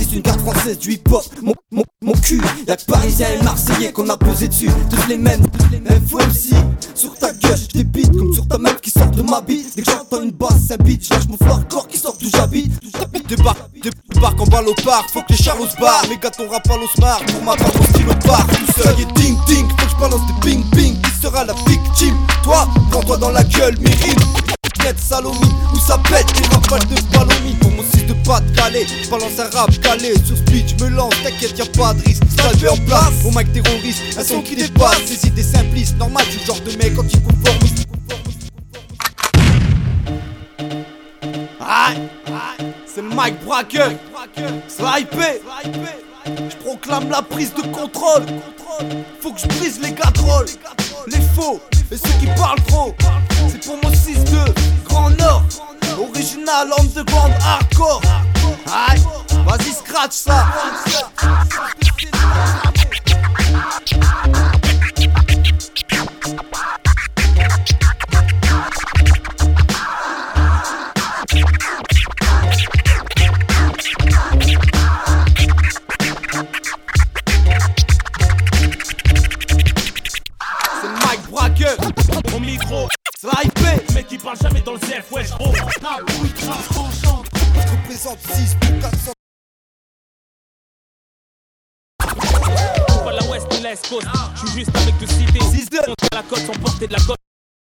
c'est une carte française du hip-hop. Mon cul, y'a que Parisien et Marseillais qu'on a posé dessus. Tous les mêmes, info MC. Sur ta gueule, je débite comme sur ta meuf qui sort de ma bite. Dès que j'entends une basse, un beat, lâche mon floor corps qui sort d'où j'habite. Débarque en balle au parc, faut que les charros se barrent. Mes gars ton rap à l'osmar, pour ma part mon stylo part. Tout seul, y'a ding ding, faut que je balance des ping ping. Qui sera la victime? Toi, prends-toi dans la gueule, mes rimes. Net salomie, où ça pète, des rafales de balomie. Pour mon 6 de Pas-de-Calais, balance un rap calé. Sur speed, je me lance, t'inquiète, y'a pas de risque. Salvé en place, au mic terroriste, un son qui dépasse. Ces idées simplistes, normal, tu le genre de mec anti-conformiste. Aïe, c'est le Mike Braqueur, Slipé. Je proclame la prise de contrôle. Faut que je brise les gadrolls, les faux et ceux qui parlent trop. C'est pour mon 6-2, Grand Nord. Original, underground, hardcore. Aïe, vas-y scratch ça. Mon micro, Slipé. mec qui parle jamais dans le ZF, wesh gros. Je représente 6 pour 400. Pas la West ni la East Coast, je suis juste avec deux cités. 6-2. Contre la côte sans porter de la côte.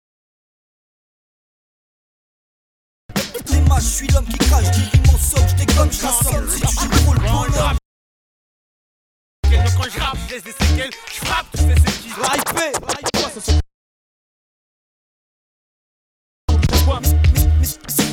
Les matchs, je suis l'homme qui crache, qui rime en somme, je déconne, je l'assomme. Si tu joues trop le bonhomme. Quand je rappe, je laisse des séquelles, je frappe, tu sais c'est qui. Slipé. Quoi, ce sont... Mais